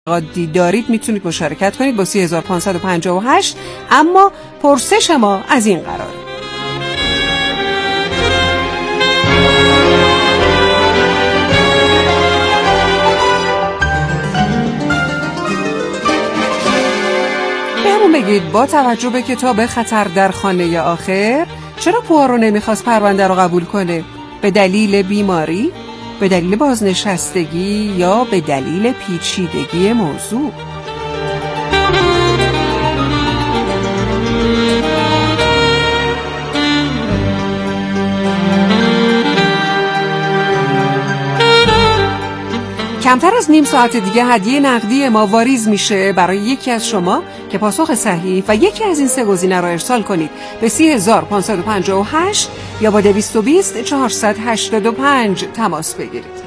عادی دارید میتونید مشارکت کنید با 3558. اما پرسش ما از این قرار: بهمون بگید با توجه به کتاب خطر در خانه آخر چرا پوآرو نمیخواست پرونده رو قبول کنه؟ به دلیل بیماری؟ به دلیل بازنشستگی یا به دلیل پیچیدگی موضوع؟ کمتر از نیم ساعت دیگه هدیه نقدی ما واریز میشه برای یکی از شما که پاسخ صحیح و یکی از این سه گزینه را ارسال کنید به 3558 یا با 220 485 تماس بگیرید.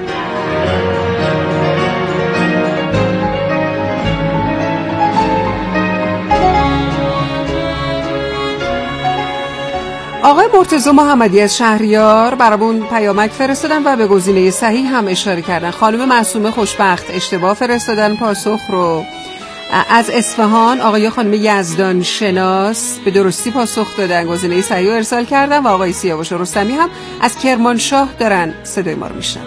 آقای مرتضی محمدی از شهریار برامون پیامک فرستادن و به گزینه صحیح هم اشاره کردن. خانم معصومه خوشبخت اشتباه فرستادن پاسخ رو. از اصفهان آقای خانم یزدان شناس به درستی پاسخ دادن، گزینه صحیح رو ارسال کردن و آقای سیاوش رستمی هم از کرمانشاه دارن صدای ما رو میشنون.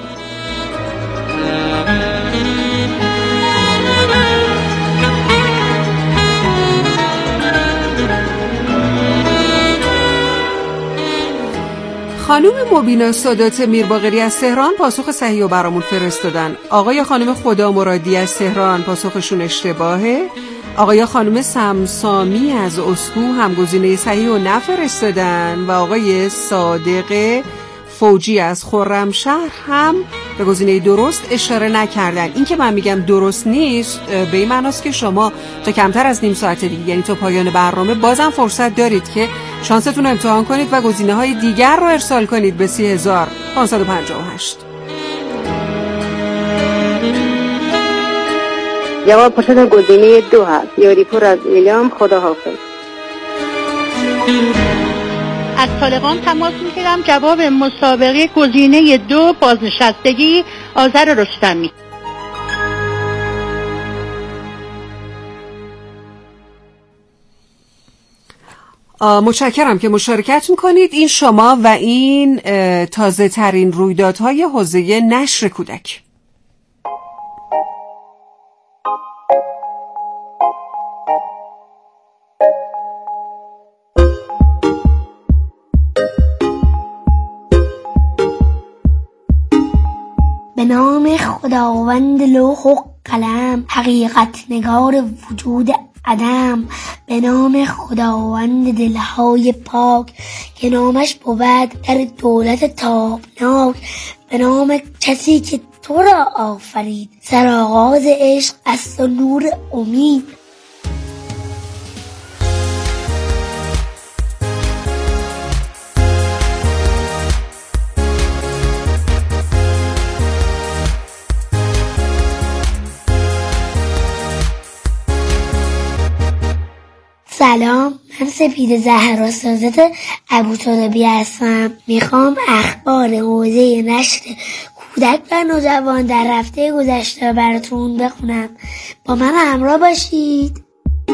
خانم مبینا سادات میرباقری از تهران پاسخ صحیح رو برامون فرستادن. آقای خانم خدا مرادی از تهران پاسخشون اشتباهه. آقای خانم سمسامی از اسکو هم گزینه صحیح رو نفرستادن و آقای صادق فوجی از خرمشهر هم به گزینه درست اشاره نکردن. این که من میگم درست نیست به این معناست که شما تا کمتر از نیم ساعت دیگه، یعنی تا پایان برنامه، بازم فرصت دارید که شانستون رو امتحان کنید و گزینه های دیگر رو ارسال کنید به 3558. جواب پرسش گزینه 2 هست. یاریپور از ایلام. خدا حافظ. از طالقان تماس میگیرم. جواب مسابقه گزینه 2 بازنشستگی آذر رستمی. متشکرم که مشارکت میکنید. این شما و این تازه ترین رویدادهای حوزه نشر کودک. به نام خداوند لوح و قلم، حقیقت نگار وجود عدم. به نام خداوند دلهای پاک که نامش بود در دولت تابناک. به نام کسی که تو را آفرید، سرآغاز عشق است و نور امید. سلام، من سپید زهرا سازت ابوطالبی هستم. میخوام اخبار حوزه نشر کودک و نوجوان در هفته گذشته براتون بخونم. با من همراه باشید.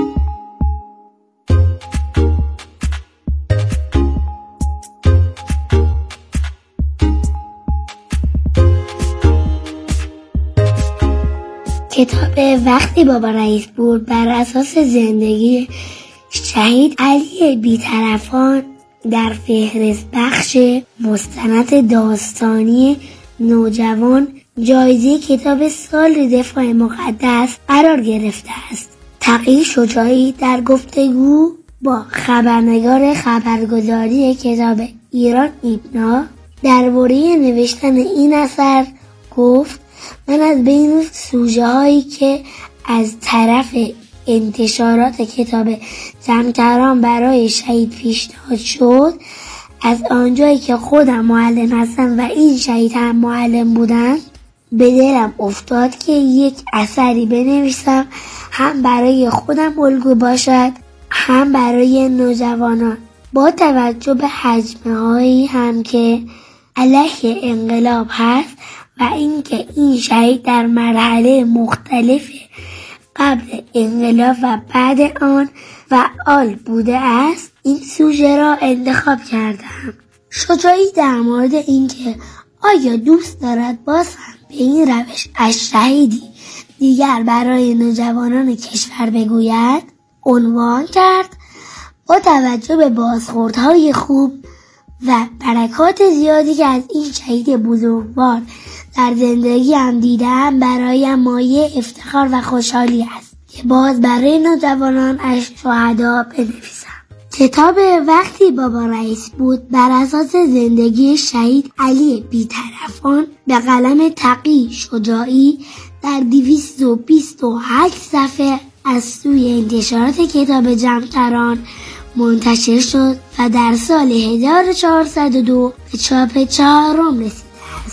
کتاب وقتی بابا رئیس بود بر اساس زندگی شهید علی بیطرفان در فهرست بخش مستند داستانی نوجوان جایزه کتاب سال دفاع مقدس قرار گرفته است. تقی شجاعی در گفتگو با خبرنگار خبرگزاری کتاب ایران ایبنا درباره نوشتن این اثر گفت: من از بین سوژه هایی که از طرف انتشارات کتاب جمکران برای شهید پیشنهاد شد، از آنجایی که خودم معلم هستم و این شهید هم معلم بودن، به دلم افتاد که یک اثری بنویسم هم برای خودم الگو باشد هم برای نوجوانان، با توجه به حجمه هایی هم که علیه انقلاب هست و اینکه این شهید در مرحله مختلف قبل انقلاب و بعد آن فعال بوده است، این سوژه را انتخاب کردم. شجاعی در مورد اینکه آیا دوست دارد باز هم به این روش از شهیدی دیگر برای نوجوانان کشور بگوید عنوان کرد. با توجه به بازخوردهای خوب و برکات زیادی که از این شهید بزرگوار در زندگی هم دیدم، برایم مایه افتخار و خوشحالی است که باز برای نوجوانان از شهدا بنویسم. کتاب وقتی بابا رئیس بود بر اساس زندگی شهید علی بی‌طرفان به قلم تقی شجاعی در 228 صفحه از سوی انتشارات کتاب جمع‌تران منتشر شد و در سال 1402 به چاپ 4 رسید.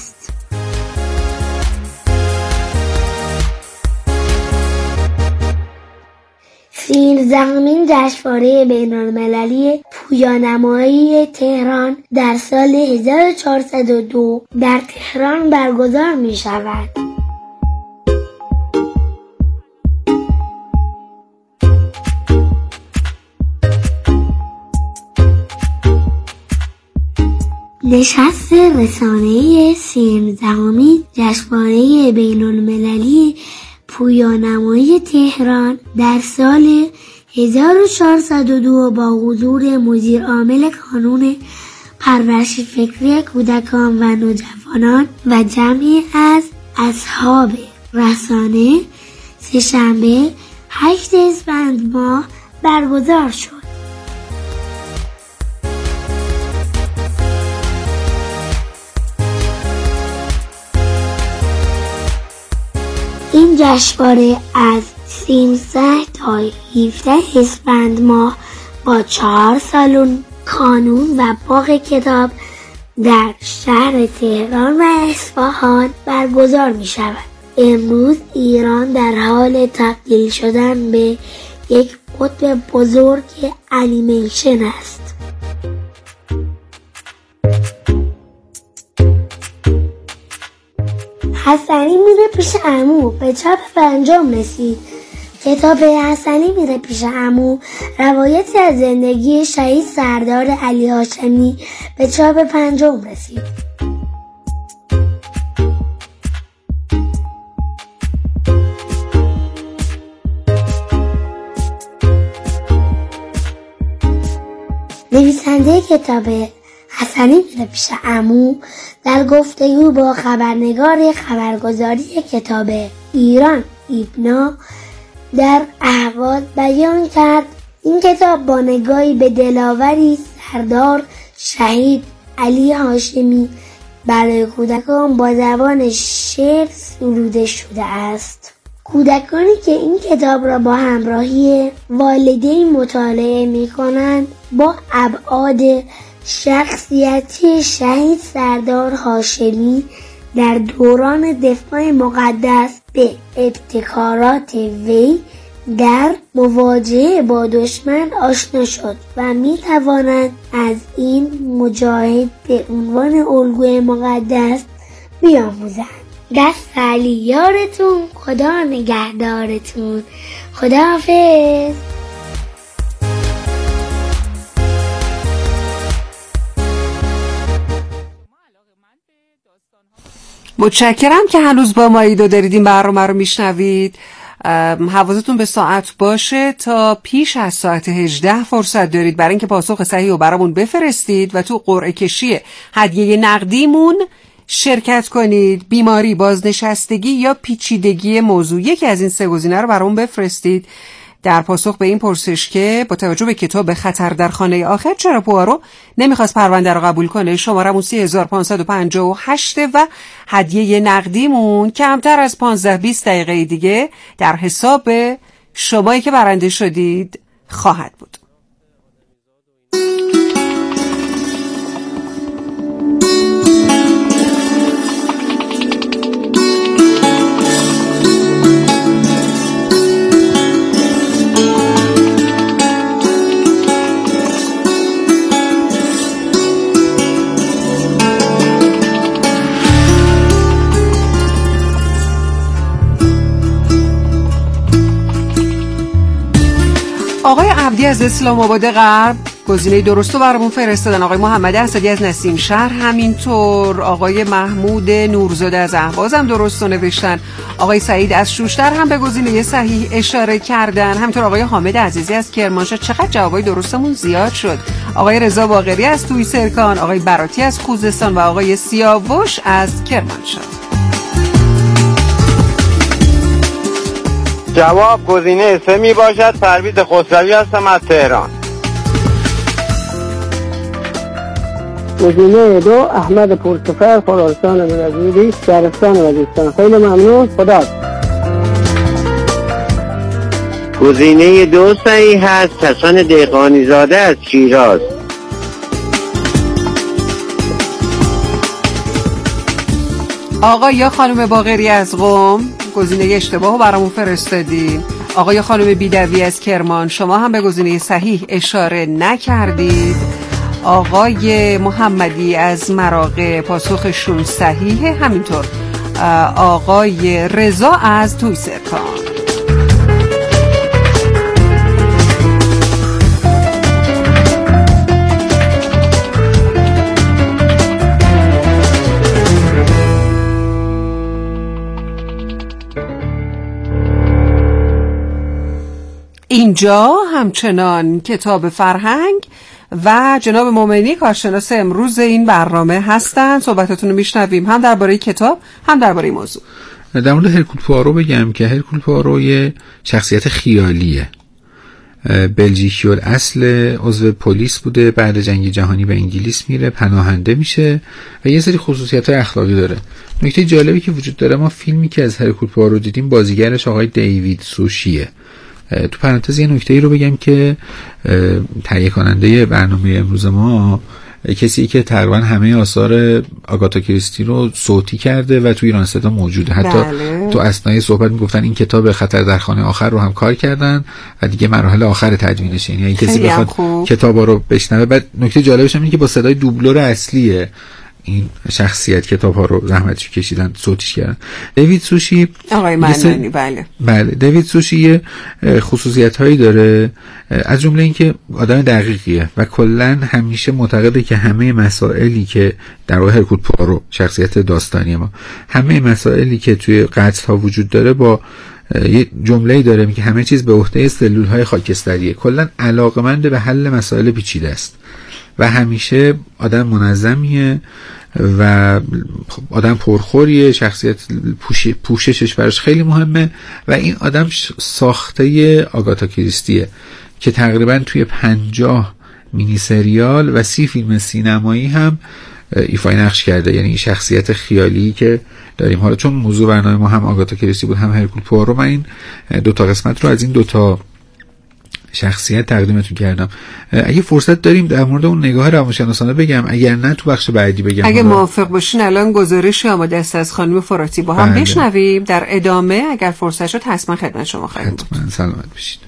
سیزدهمین جشنواره بین‌المللی پویانمایی تهران در سال 1402 در تهران برگزار می شود. نشست رسانه‌ای 13مین جشنواره بین‌المللی پویانمایی تهران در سال 1402 با حضور مدیر عامل کانون پرورش فکری کودکان و نوجوانان و جمعی از اصحاب رسانه سه‌شنبه 8 اسفند ماه برگزار شد. این جشنواره از 13 تا 17 اسفند ماه با 4 سالن کانون و باغ کتاب در شهر تهران و اصفهان برگزار می شود. امروز ایران در حال تبدیل شدن به یک قطب بزرگ انیمیشن است. حسنی میره پیش عمو به چاپ 5 رسید. کتاب حسنی میره پیش عمو روایتی از زندگی شهید سردار علی هاشمی به چاپ 5 رسید. نویسنده کتاب حسنی میره پیش عمو در گفتگو با خبرنگار خبرگزاری کتاب ایران ایبنا در اهواز بیان کرد این کتاب با نگاهی به دلاوری سردار شهید علی هاشمی برای کودکان با زبان شعر سروده شده است. کودکانی که این کتاب را با همراهی والدین مطالعه می کنند با ابعاد شخصیتی شهید سردار هاشمی در دوران دفاع مقدس به ابتکارات وی در مواجهه با دشمن آشنا شد و می توانند از این مجاهد به عنوان الگوی مقدس بیاموزند. دست علی یارتون، خدا نگهدارتون. خداحافظ. متشکرم که هنوز با ما ایدو دارید این برنامه رو میشنوید. حواستون به ساعت باشه، تا پیش از ساعت 18 فرصت دارید برای اینکه پاسخ صحیح رو برامون بفرستید و تو قرعه کشی هدیه نقدیمون شرکت کنید. بیماری، بازنشستگی یا پیچیدگی موضوع، یکی از این 3 گزینه رو برامون بفرستید. در پاسخ به این پرسش که با توجه به کتاب خطر در خانه آخر چرا پوآرو نمیخواست پرونده رو قبول کنه، شمارمون 3558 و هدیه نقدیمون کمتر از 15-20 دقیقه دیگه در حساب شمایی که برنده شدید خواهد بود. آقای عبدی از اسلام آباد غرب گزینه درست رو برامون فرستادن. آقای محمد اسدی از نسیم شهر همینطور. آقای محمود نورزاده از اهواز هم درست رو نوشتن. آقای سعید از شوشتر هم به گزینه صحیح اشاره کردن. همینطور آقای حامد عزیزی از کرمانشاه. چقدر جوابای درستمون زیاد شد. آقای رضا باقری از توی سرکان، آقای براتی از خوزستان و آقای سیاوش از کرمانشاه. جواب گزینه 3 می باشد. پرویز خسروی هستم از تهران. گزینه 2 احمد پورسفر خراسان بنظیری شهرستان وزیرستان. خیلی ممنون. خدا. گزینه 2 صحیح هست. حسن دهقانی زاده از شیراز. آقا یا خانم باقری از قم گزینه اشتباهو برامون فرستادین. آقا یا خانم بیدوی از کرمان شما هم به گزینه صحیح اشاره نکردید. آقای محمدی از مراغه پاسخشون صحیحه. همینطور آقای رضا از توی سرکان. اینجا همچنان کتاب فرهنگ و جناب مومنی کارشناس امروز این برنامه هستن. صحبتاتون رو میشنویم هم درباره کتاب هم درباره موضوع. در مورد هرکول پوآرو بگم که هرکول پوآرو یه شخصیت خیالیه، بلژیکی الاصل، عضو پلیس بوده، بعد جنگ جهانی به انگلیس میره، پناهنده میشه و یه سری خصوصیت‌های اخلاقی داره. نکته جالبی که وجود داره، ما فیلمی که از هرکول پوآرو دیدیم بازیگرش آقای دیوید سوشیه. تو پرانتز یه نکته ای رو بگم که تهیه کننده برنامه امروز ما کسی که تقریبا همه آثار آگاتا کریستی رو صوتی کرده و تو ایران صدا موجوده. حتی تو اثنای صحبت میگفتن این کتاب خطر در خانه آخر رو هم کار کردن و دیگه مراحل آخر تدوینشه. یعنی کسی بخواد کتابا رو بشنوه. بعد نکته جالبش اینه که با صدای دوبلور اصلیه این شخصیت کتاب‌ها رو زحمتش کشیدن صوتیش کردن. دیوید سوشی آقای منانی بله دیوید سوشی یه خصوصیت‌هایی داره، از جمله اینکه آدم دقیقیه و کلاً همیشه معتقده که همه مسائلی که در واقع هرکول پوآرو شخصیت داستانی ما، همه مسائلی که توی قتل‌ها وجود داره با یه جمله‌ای داره میگه همه چیز به عهده سلول‌های خاکستریه. کلاً علاقه‌مند به حل مسائل پیچیده است و همیشه آدم منظمیه و آدم پرخوریه. شخصیت پوششش براش خیلی مهمه و این آدم ساخته آگاتا کریستیه که تقریبا توی 50 مینی سریال و 30 فیلم سینمایی هم ایفای نقش کرده. یعنی این شخصیت خیالی که داریم، حالا چون موضوع برنامه ما هم آگاتا کریستی بود هم هرکول پوآرو، من این 2 تا قسمت رو از این 2 تا شخصیت تقدیمتون کردم. اگه فرصت داریم در مورد اون نگاه روانشناسانه بگم، اگر نه تو بخش بعدی بگم. اگه موافق باشین الان گزارش آماده است از خانم فراتی با هم بشنویم. در ادامه اگر فرصت شد حتما خدمت شما خواهیم بود. حتما سلامت باشید.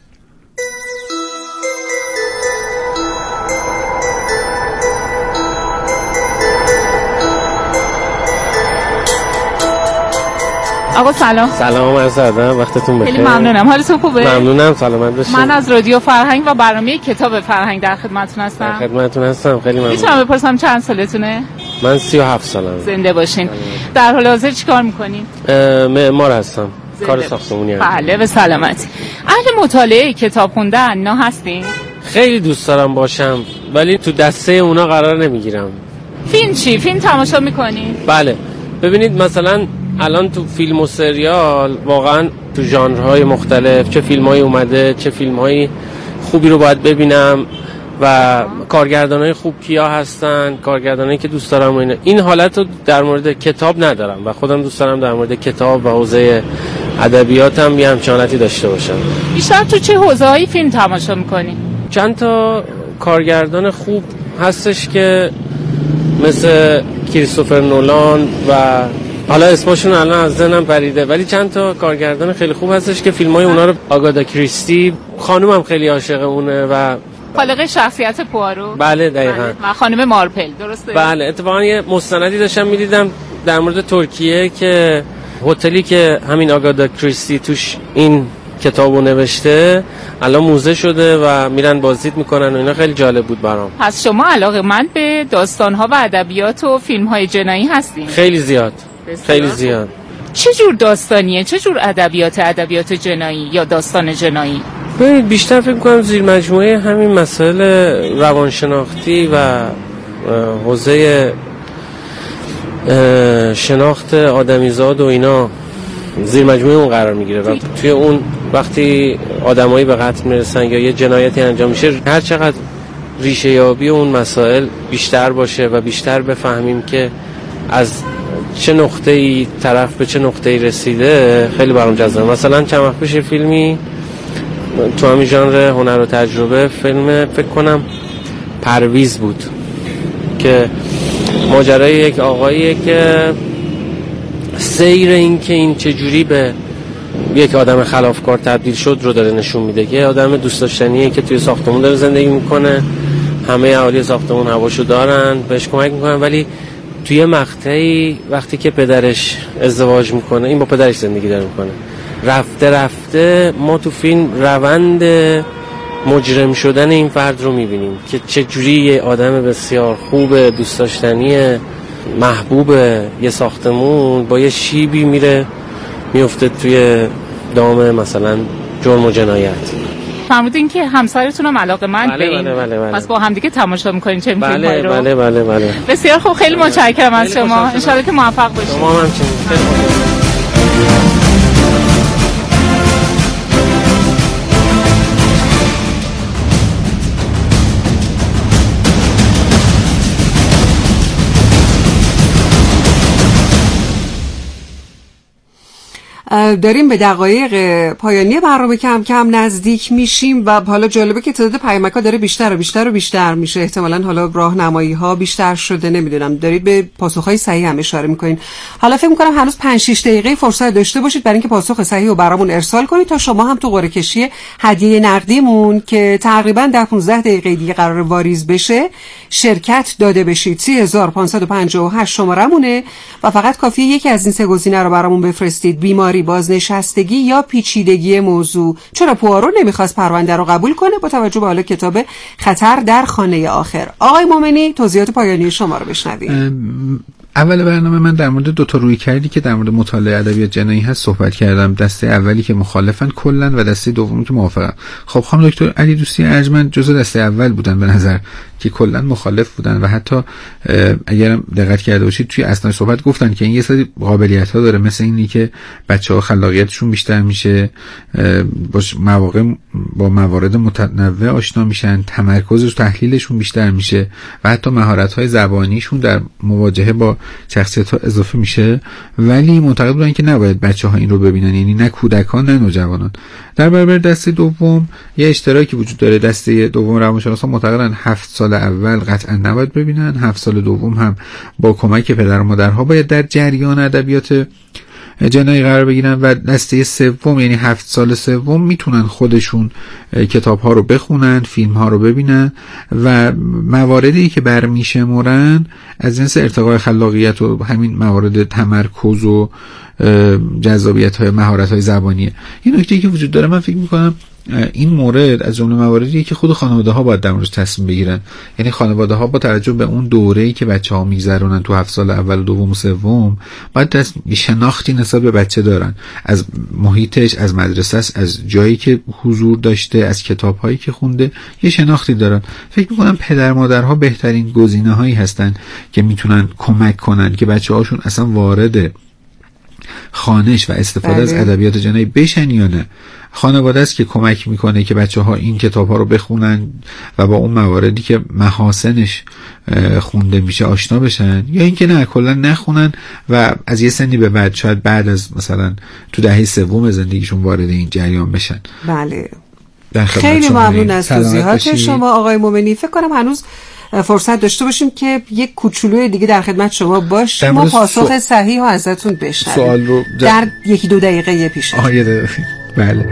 آقا سلام. سلام عرض ادب، وقتتون بخیر. خیلی ممنونم. حالتون خوبه؟ ممنونم، سلامت باشید. من از رادیو فرهنگ و برنامه کتاب فرهنگ در خدمتتون هستم. در خدمتتون هستم. خیلی ممنون. میتونم بپرسم چند سالتونه؟ من 37 سالمه. زنده باشین. در حال حاضر چیکار میکنین؟ معمار هستم. کار ساختمونی هستم. بله، به سلامتی. اهل مطالعه کتاب خوندن نه هستین؟ خیلی دوست دارم باشم ولی تو دسته اونا قرار نمیگیرم. فیلم چی؟ فیلم تماشا میکنین؟ بله. ببینید مثلا الان تو فیلم و سریال واقعا تو ژانرهای مختلف چه فیلمایی اومده، چه فیلمایی خوبی رو باید ببینم و کارگردانای خوب کیا هستن، کارگردانایی که دوست دارم و این حالت رو در مورد کتاب ندارم و خودم دوست دارم در مورد کتاب و حوزه ادبیاتم یه همچنانتی داشته باشم. بیشتر تو چه حوزه‌های فیلم تماشا می‌کنی؟ چند تا کارگردان خوب هستش که مثل کریستوفر نولان و حالا اسمشون الان از ذهنم پریده، ولی چند تا کارگردان خیلی خوب هستش که فیلم‌های اونا رو، آگاتا کریستی خانومم خیلی عاشق اونه و خالق شخصیت پوآرو. بله دقیقاً. و خانم مارپل، درسته؟ بله، اتفاقا یه مستندی داشتم می‌دیدم در مورد ترکیه که هتلی که همین آگاتا کریستی توش این کتابو نوشته الان موزه شده و میرن بازدید میکنن و اینا. خیلی جالب بود برام. پس شما علاقه‌مند به داستان‌ها و ادبیات و فیلم‌های جنایی هستین؟ خیلی زیاد. خیلی زیاد. چه جور داستانیه؟ چه جور ادبیات جنایی یا داستان جنایی؟ ببینید بیشتر فکر می‌کنم زیر مجموعه همین مسائل روانشناختی و حوزه شناخت آدمیزاد و اینا زیر مجموعه اون قرار میگیره و توی اون وقتی آدمایی به قتل میرسن یا یه جنایتی انجام میشه، هر چقدر ریشه یابی اون مسائل بیشتر باشه و بیشتر بفهمیم که از چه نقطه‌ای طرف به چه نقطه‌ای رسیده، خیلی برام جذابه. مثلا چند وقت پیش فیلمی تو همین ژانر هنر و تجربه، فیلم فکر کنم پرویز بود که ماجرای یک آقاییه که سیر این که این چجوری به یک آدم خلافکار تبدیل شد رو داره نشون میده که آدم دوست داشتنیه که توی ساختمون داره زندگی میکنه، همه اهالی ساختمون هواشو دارن، بهش کمک میکنن، ولی توی مقطعی وقتی که پدرش ازدواج میکنه، این با پدرش زندگی داره میکنه، رفته ما تو فیلم روند مجرم شدن این فرد رو میبینیم که چجوری یه آدم بسیار خوب دوست داشتنی محبوب یه ساختمون با یه شیبی میفته توی دام مثلا جرم و جنایت. فرمودین که همسرتون هم علاقه‌مند به این. بله. پس با هم دیگه تماشا می‌کنین چه فیلمایی رو؟ بله. بسیار خوب، خیلی متشکرم از شما. ان شاءالله که موفق باشید. شما هم همچنین. خیلی ممنون. داریم به دقایق پایانی برنامه کم کم نزدیک میشیم و حالا جالبه که تعداد پیامک‌ها داره بیشتر میشه. احتمالاً حالا راهنمایی‌ها بیشتر شده، نمیدونم. دارید به پاسخ‌های صحیح هم اشاره می‌کنین. حالا فکر می‌کنم هنوز 5-6 دقیقه فرصت داشته باشید برای اینکه پاسخ صحیح رو برامون ارسال کنید تا شما هم تو قرعه کشی هدیه نقدیمون که تقریباً در 15 دقیقه دیگه قرار واریز بشه شرکت داده بشید. 3558 شمارمونه و فقط کافیه یکی از این سه گزینه رو برامون بفرستید: بیماری، بازنشستگی یا پیچیدگی موضوع. چرا پوآرو نمیخواست پرونده رو قبول کنه با توجه به حالا کتاب خطر در خانه آخر؟ آقای مومنی توضیحات پایانی شما رو بشنویم. اول برنامه من در مورد دو تا رویکردی که در مورد مطالعه ادبیات جنایی هست صحبت کردم. دسته اولی که مخالفن کلا و دسته دومی که موافقن. خب خانم دکتر علی دوستی ارجمند جزء دسته اول بودن به نظر که کلا مخالف بودن و حتی اگر دقت کرده باشید توی اسناد صحبت گفتن که این یه سری قابلیت‌ها داره، مثل اینی که بچه‌ها خلاقیتشون بیشتر میشه، با موارد متنوع آشنا میشن، تمرکز و تحلیلشون بیشتر میشه و حتی مهارت‌های زبانیشون در مواجهه با شخصیت‌ها اضافه میشه. ولی معتقد بودن که نباید بچه‌ها این رو ببینن، یعنی نه کودکان نه نوجوانان. در برابر دسته دوم یه اشتراکی وجود داره. دسته دوم روانشناسان معتقدن 7 سال اول قطعا نباید ببینن، 7 سال دوم هم با کمک پدر و مادرها باید در جریان ادبیات جنایی قرار بگیرن و دسته سوم یعنی 7 سال سوم میتونن خودشون کتاب‌ها رو بخونن، فیلم‌ها رو ببینن و مواردی که برمیشمرن از جنس ارتقاء خلاقیت و همین موارد تمرکز و جذابیت‌های مهارت‌های زبانیه. این نکته‌ای که وجود داره من فکر می‌کنم این مورد از جمله مواردیه که خود خانواده‌ها باید در موردش تصمیم بگیرن. یعنی خانواده‌ها با توجه به اون دوره‌ای که بچه‌ها میگذرونن تو 7 سال اول و دوم و سوم باید شناختی نسبت به بچه دارن، از محیطش، از مدرسه‌اش، از جایی که حضور داشته، از کتاب‌هایی که خونده، یه شناختی دارن. فکر می‌کنم پدر مادرها بهترین گزینه‌هایی هستن که میتونن کمک کنن که بچه‌هاشون اصلا وارد خوانش و استفاده از ادبیات جنایی بشن یا نه. خانواده است که کمک میکنه که بچه‌ها این کتاب‌ها رو بخونن و با اون مواردی که محاسنش خونده میشه آشنا بشن، یا اینکه نه کلا نخونن و از یه سنی به بعد شاید بعد از مثلا تو دهه سوم زندگیشون وارد این جریان بشن. بله. خیلی ممنون از توضیحات شما آقای مومنی. فکر کنم هنوز فرصت داشته باشیم که یک کوچولوی دیگه در خدمت شما باشیم و پاسخ صحیح رو ازتون بشنویم. سوال رو در 1-2 دقیقه پیش. بله.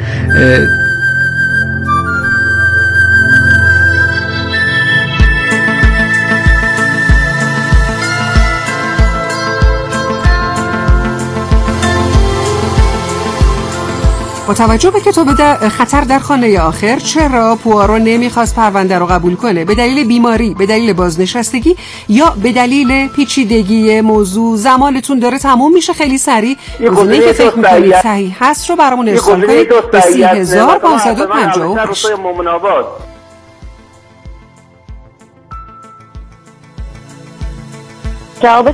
با توجه به کتاب خطر در خانه آخر چرا پوآرو نمیخواست پرونده رو قبول کنه؟ به دلیل بیماری، به دلیل بازنشستگی یا به دلیل پیچیدگی موضوع؟ زمانتون داره تموم میشه، خیلی سریع گزینه‌ای که فکر می‌کنید صحیح هست رو برامون ارسال کنید به 30558. جواب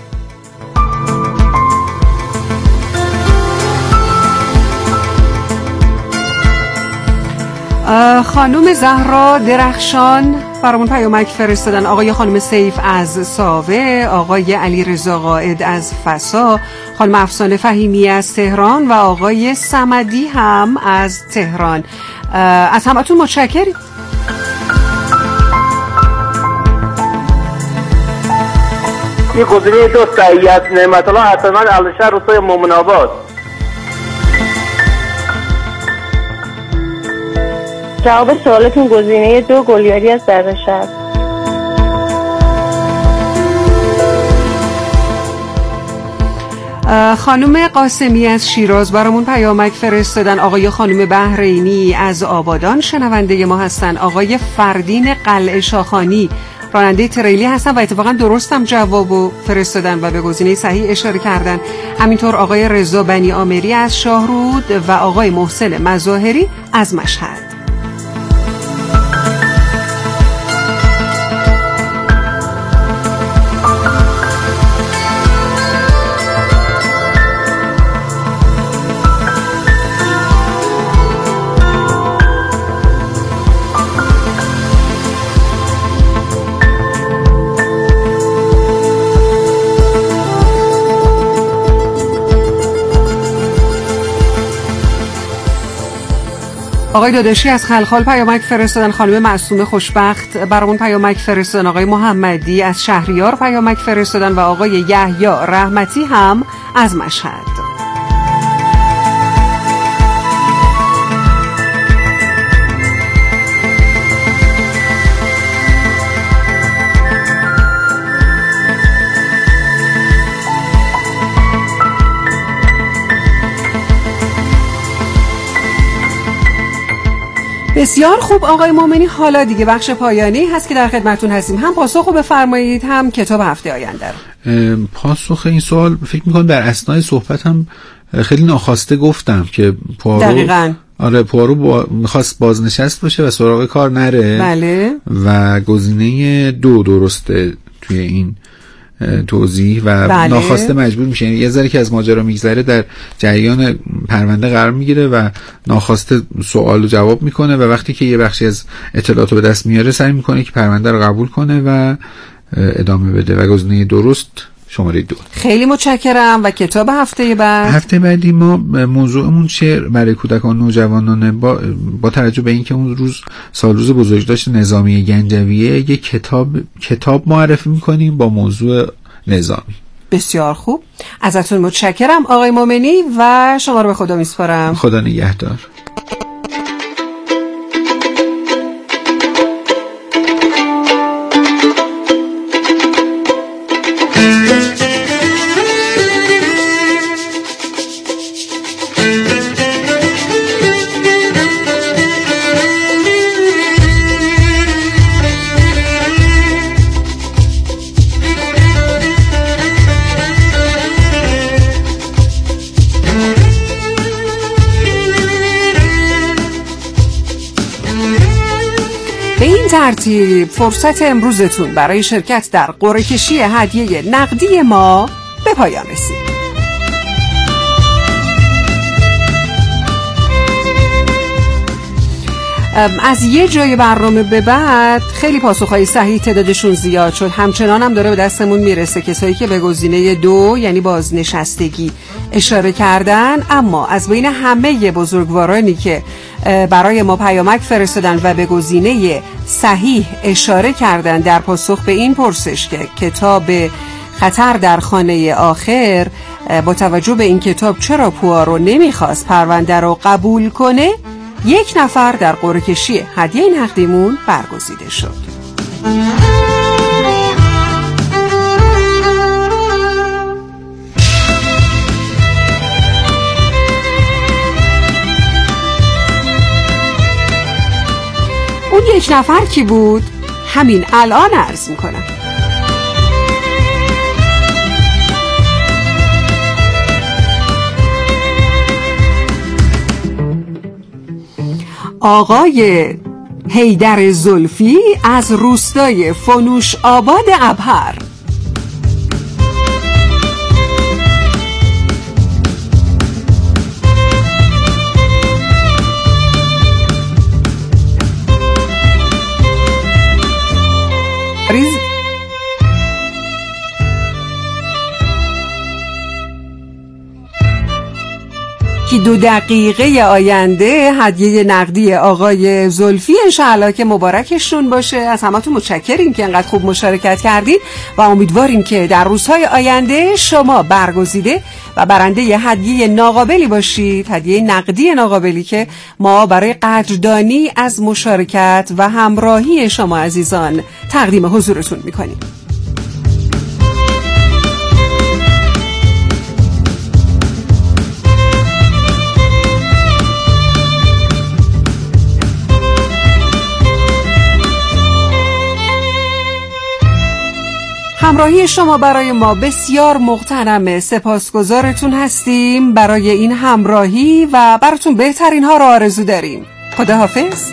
خانم زهرا درخشان برامون پیامک فرستادن. آقای خانم سیف از ساوه، آقای علی رضا قائد از فسا، خانم افسانه فهیمی از تهران و آقای صمدی هم از تهران. از همتون متشکریم. این گزینه دو سعیت نعمت الله حسنان الشهر روستای مومن آباد. جواب سوالتون گزینه دو گلیاری از دردشهر. خانم قاسمی از شیراز برامون پیامک فرستادن. آقای خانم بحرینی از آبادان شنونده ما هستن. آقای فردین قلعه شاخانی راننده تریلی هستن و اتفاقا درستم جوابو فرستادن و به گزینه صحیح اشاره کردن. همینطور آقای رضا بنی آمری از شاهرود و آقای محسن مظاهری از مشهد. آقای داداشی از خلخال پیامک فرستادن. خانم معصومه خوشبخت برامون پیامک فرستادن. آقای محمدی از شهریار پیامک فرستادن و آقای یحیی رحمتی هم از مشهد. بسیار خوب آقای مومنی، حالا دیگه بخش پایانی هست که در خدمتون هستیم. هم پاسخ رو بفرمایید هم کتاب هفته آینده رو. پاسخ این سوال فکر میکنم در اثنای صحبت هم خیلی ناخواسته گفتم که پوآرو دقیقاً پوآرو میخواست بازنشست باشه و سراغ کار نره. بله. و گزینه دو درسته توی این توضیح و بله. ناخواسته مجبور میشه، یه ذره که از ماجرا میگذره در جریان پرونده قرار میگیره و ناخواسته سوال رو جواب میکنه و وقتی که یه بخشی از اطلاعاتو به دست میاره سعی میکنه که پرونده رو قبول کنه و ادامه بده و گزینه درست شماره 2. خیلی متشکرم. و کتاب هفته بعدی ما موضوعمون شعر برای کودکان و نوجوانان با توجه به اینکه اون روز سالروز بزرگداشت نظامی گنجویه یک کتاب معرفی میکنیم با موضوع نظامی. بسیار خوب، ازتون متشکرم آقای مومنی و شما رو به خدا میسپارم. خدا نگهدار. ترتیب فرصت امروزتون برای شرکت در قرعه کشی هدیه نقدی ما به پایان رسید. از یه جای برنامه به بعد خیلی پاسخهای صحیح تعدادشون زیاد شد. همچنان هم داره به دستمون میرسه کسایی که به گزینه 2 یعنی بازنشستگی اشاره کردن، اما از بین همه بزرگوارانی که برای ما پیامک فرستادن و به گزینه صحیح اشاره کردن در پاسخ به این پرسش که کتاب خطر در خانه آخر با توجه به این کتاب چرا پوآرو نمیخواست پرونده رو قبول کنه، یک نفر در قرعه کشی هدیه نقدیمون برگزیده شد. اون یک نفر کی بود؟ همین الان عرض میکنم. آقای حیدر زلفی از روستای فنوش آباد ابهر. که 2 دقیقه آینده هدیه نقدی آقای زلفی انشاءالله که مبارکشون باشه. از همتون متشکریم که انقدر خوب مشارکت کردید و امیدواریم که در روزهای آینده شما برگزیده و برنده هدیه ناقابلی باشید، هدیه نقدی ناقابلی که ما برای قدردانی از مشارکت و همراهی شما عزیزان تقدیم حضورتون میکنیم. همراهی شما برای ما بسیار مغتنمه. سپاسگزارتون هستیم برای این همراهی و براتون بهترین ها رو آرزو داریم. خداحافظ.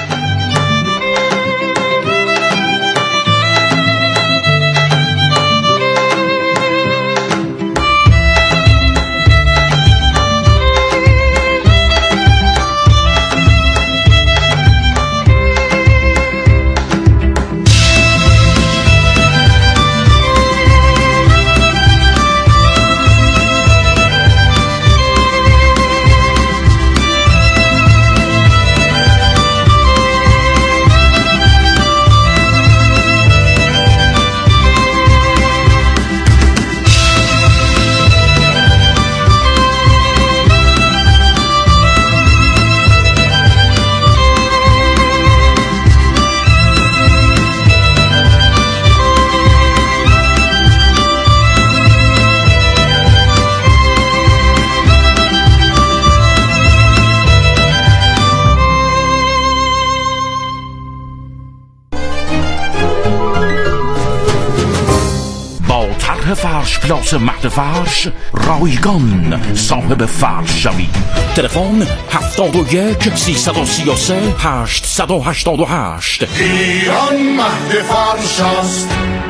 فرش پلاس مهد فرش رایگان صاحب فرش شوید. تلفن 71 333 888. ایران مهد فرش است.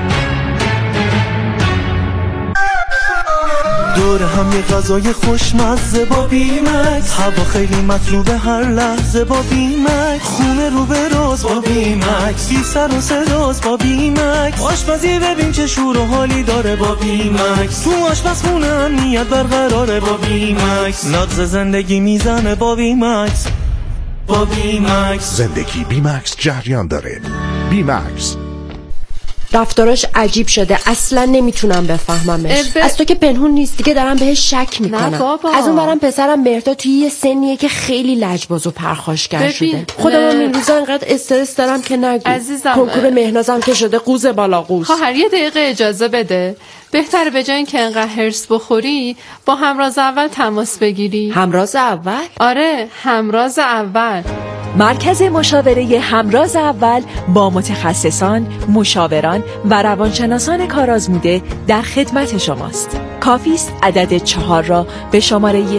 دور هم یه غذای خوشمزه با بیمکس، هوا خیلی مطلوبه هر لحظه با بیمکس، خونه رو به راز با بیمکس، بی سر و صداست با بیمکس، آشپزی ببین چه شور و حالی داره با بیمکس، تو آشپزخونه امنیت برقراره با بیمکس، نبض زندگی میزنه با بیمکس. با بیمکس زندگی بیمکس جریان داره. بیمکس رفتاراش عجیب شده، اصلا نمیتونم بفهممش. از تو که پنهون نیست دیگه، دارم بهش شک میکنم. از اون برم پسرم مهرداد توی یه سنیه که خیلی لجباز و پرخاشگر شده. خودم این روزا انقدر استرس دارم که نگو. عزیزم کنکور مهنازم که شده قوز بالا قوز. خواهر یه دقیقه اجازه بده. بهتره به جای اینکه انقدر هرس بخوری با همراز اول تماس بگیری. همراز اول؟ آره، همراز اول. مرکز مشاوره همراز اول با متخصصان، مشاوران و روانشناسان کارآزموده در خدمت شماست. کافی است عدد 4 را به شماره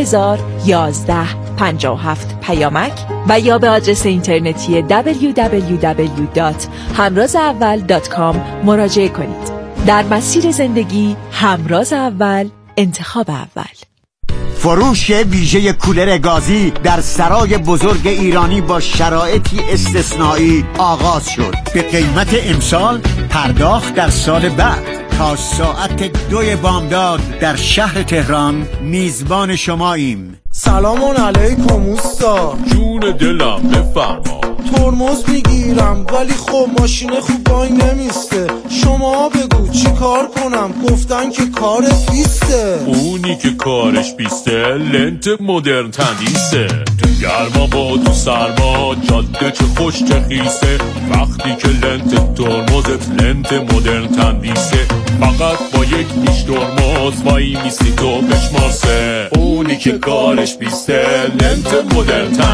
301157 پیامک و یا به آدرس اینترنتی www.hamrazaawal.com مراجعه کنید. در مسیر زندگی همراز اول، انتخاب اول. فروش ویژه کولر گازی در سرای بزرگ ایرانی با شرایطی استثنایی آغاز شد. به قیمت امسال، پرداخت در سال بعد. تا ساعت 2 بامداد در شهر تهران میزبان شماییم. سلام علیکم اوستا. جون دلم بفرما. ترمز میگیرم ولی خب ماشین خوب وای نمیسته. شما بگو چی کار کنم؟ گفتن که کارت بیسته. اونی که کارش بیسته لنت مدرن تندیسه. تو گرما با تو سرما جاده چه خوش چه خیسه. وقتی که لنت ترمزت لنت مدرن تندیسه. فقط با یک پیش ترمز وای میسی تو بشماسه. اونی که کارش بیسته لنت مدرن